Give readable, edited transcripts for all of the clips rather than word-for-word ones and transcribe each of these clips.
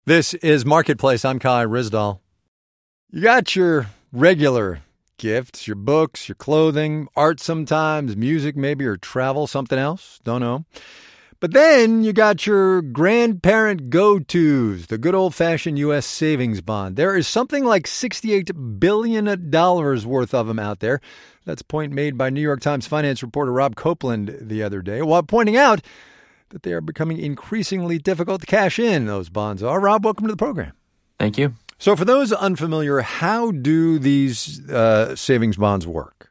This is Marketplace. I'm Kai Ryssdal. You got your regular gifts, your books, your clothing, art sometimes, music maybe, or travel, something else. Don't know. But then you got your grandparent go-tos, the good old-fashioned U.S. savings bond. There is something like $68 billion worth of them out there. That's a point made by New York Times finance reporter Rob Copeland the other day, while pointing out that they are becoming increasingly difficult to cash in, those bonds are. Rob, welcome to the program. Thank you. So for those unfamiliar, how do these savings bonds work?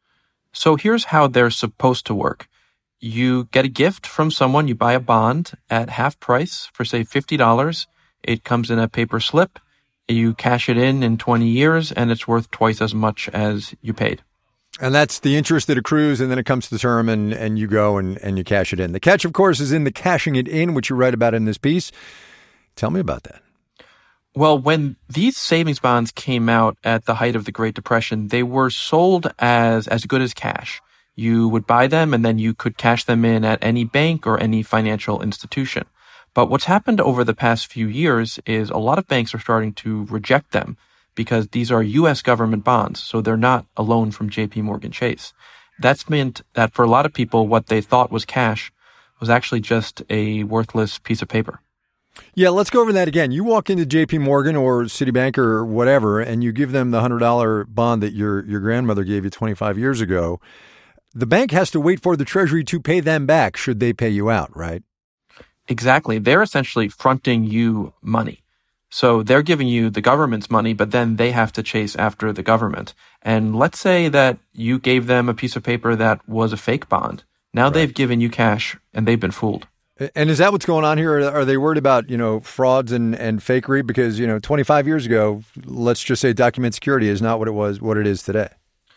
So here's how they're supposed to work. You get a gift from someone. You buy a bond at half price for, say, $50. It comes in a paper slip. You cash it in 20 years, and it's worth twice as much as you paid. And that's the interest that accrues, and then it comes to the term, and you go and you cash it in. The catch, of course, is in the cashing it in, which you write about in this piece. Tell me about that. Well, when these savings bonds came out at the height of the Great Depression, they were sold as good as cash. You would buy them, and then you could cash them in at any bank or any financial institution. But what's happened over the past few years is a lot of banks are starting to reject them, because these are U.S. government bonds, so they're not a loan from J.P. Morgan Chase. That's meant that for a lot of people, what they thought was cash was actually just a worthless piece of paper. Yeah, let's go over that again. You walk into J.P. Morgan or Citibank or whatever, and you give them the $100 bond that your grandmother gave you 25 years ago. The bank has to wait for the Treasury to pay them back should they pay you out, right? Exactly. They're essentially fronting you money. So they're giving you the government's money, but then they have to chase after the government. And let's say that you gave them a piece of paper that was a fake bond. Now Right. They've given you cash and they've been fooled. And is that what's going on here? Are they worried about, frauds and fakery? Because, 25 years ago, let's just say document security is not what it is today.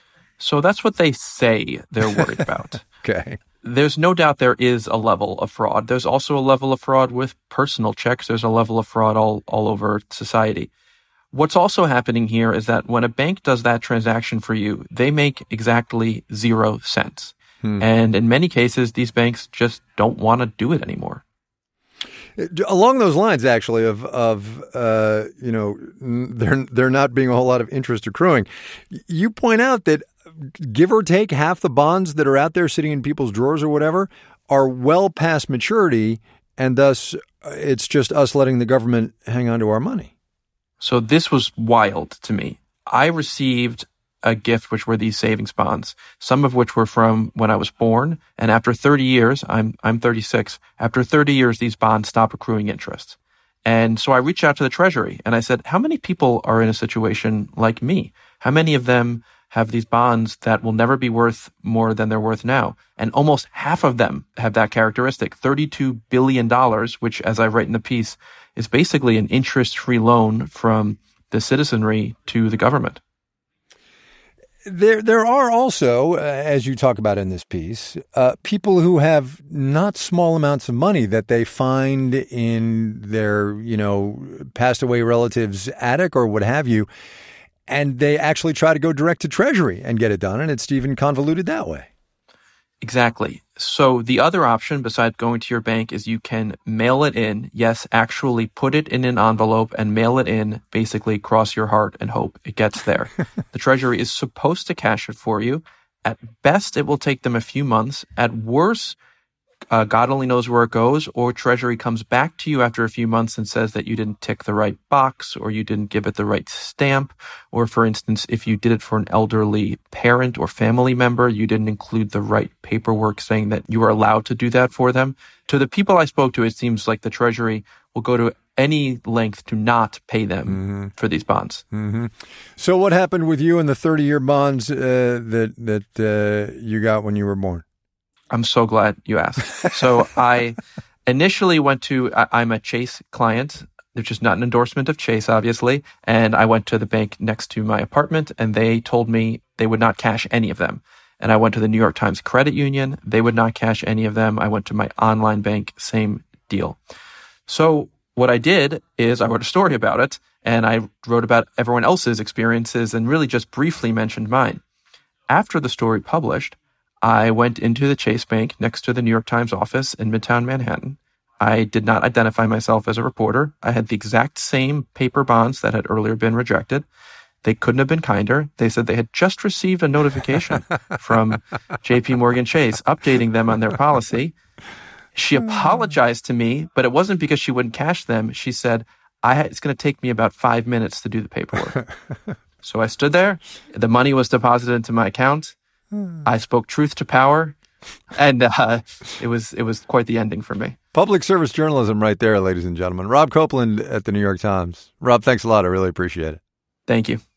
So that's what they say they're worried about. Okay. There's no doubt there is a level of fraud. There's also a level of fraud with personal checks. There's a level of fraud all over society. What's also happening here is that when a bank does that transaction for you, they make exactly 0 cents. And in many cases, these banks just don't want to do it anymore. Along those lines, actually, there not being a whole lot of interest accruing, you point out that give or take half the bonds that are out there sitting in people's drawers or whatever are well past maturity, and thus it's just us letting the government hang on to our money. So this was wild to me. I received a gift, which were these savings bonds, some of which were from when I was born. And after 30 years, I'm 36. After 30 years, these bonds stop accruing interest. And so I reached out to the Treasury and I said, how many people are in a situation like me? How many of them have these bonds that will never be worth more than they're worth now? And almost half of them have that characteristic, $32 billion, which, as I write in the piece, is basically an interest-free loan from the citizenry to the government. There are also, as you talk about in this piece, people who have not small amounts of money that they find in their, passed away relative's attic or what have you, and they actually try to go direct to Treasury and get it done, and it's even convoluted that way. Exactly. So the other option besides going to your bank is you can mail it in. Yes, actually put it in an envelope and mail it in, basically cross your heart and hope it gets there. The Treasury is supposed to cash it for you. At best, it will take them a few months. At worst, God only knows where it goes, or Treasury comes back to you after a few months and says that you didn't tick the right box or you didn't give it the right stamp. Or, for instance, if you did it for an elderly parent or family member, you didn't include the right paperwork saying that you were allowed to do that for them. To the people I spoke to, it seems like the Treasury will go to any length to not pay them for these bonds. Mm-hmm. So what happened with you and the 30-year bonds that you got when you were born? I'm so glad you asked. So I initially went to, I'm a Chase client, which is not an endorsement of Chase, obviously. And I went to the bank next to my apartment and they told me they would not cash any of them. And I went to the New York Times Credit Union. They would not cash any of them. I went to my online bank, same deal. So what I did is I wrote a story about it and I wrote about everyone else's experiences and really just briefly mentioned mine. After the story published, I went into the Chase Bank next to the New York Times office in Midtown Manhattan. I did not identify myself as a reporter. I had the exact same paper bonds that had earlier been rejected. They couldn't have been kinder. They said they had just received a notification from JP Morgan Chase updating them on their policy. She apologized to me, but it wasn't because she wouldn't cash them. She said, it's going to take me about 5 minutes to do the paperwork. So I stood there. The money was deposited into my account. I spoke truth to power. And it was quite the ending for me. Public service journalism right there, ladies and gentlemen. Rob Copeland at the New York Times. Rob, thanks a lot. I really appreciate it. Thank you.